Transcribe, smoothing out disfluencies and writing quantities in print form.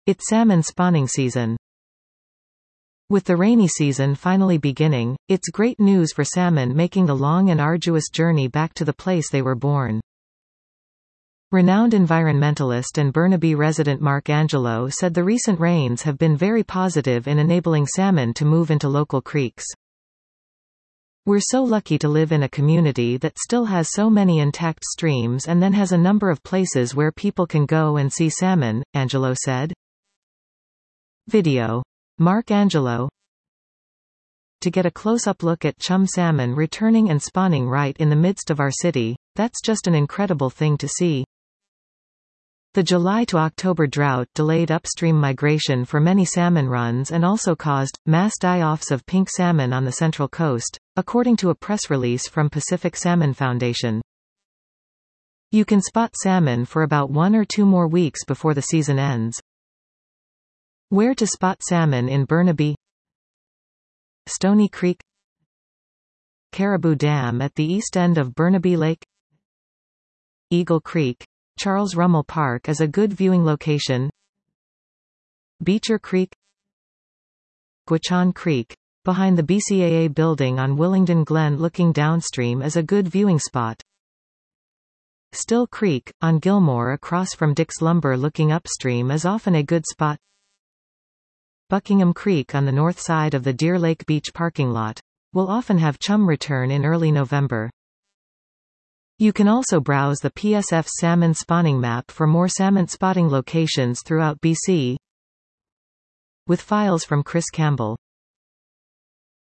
It's salmon spawning season. With the rainy season finally beginning, it's great news for salmon making the long and arduous journey back to the place they were born. Renowned environmentalist and Burnaby resident Mark Angelo said the recent rains have been very positive in enabling salmon to move into local creeks. We're so lucky to live in a community that still has so many intact streams and then has a number of places where people can go and see salmon, Angelo said. Video. Mark Angelo. To get a close-up look at chum salmon returning and spawning right in the midst of our city, that's just an incredible thing to see. The July to October drought delayed upstream migration for many salmon runs and also caused mass die-offs of pink salmon on the Central Coast, according to a press release from Pacific Salmon Foundation. You can spot salmon for about 1 or 2 more weeks before the season ends. Where to spot salmon in Burnaby? Stony Creek, Caribou Dam at the east end of Burnaby Lake, Eagle Creek. Charles Rummel Park is a good viewing location. Beecher Creek, Gwich'an Creek, behind the BCAA building on Willingdon Glen looking downstream is a good viewing spot. Still Creek, on Gilmore across from Dick's Lumber looking upstream is often a good spot. Buckingham Creek on the north side of the Deer Lake Beach parking lot will often have chum return in early November. You can also browse the PSF's salmon spawning map for more salmon spotting locations throughout BC. With files from Chris Campbell.